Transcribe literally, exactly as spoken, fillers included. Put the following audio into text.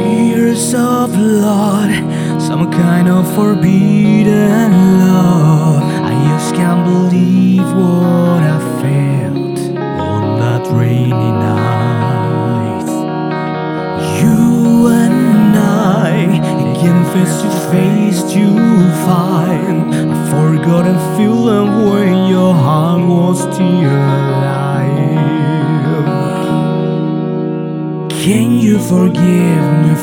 Tears of blood, some kind of forbidden love. I just can't believe what I felt on that rainy night. You and I, again face to face to find a forgotten feeling when your heart was still alive. Can you forgive me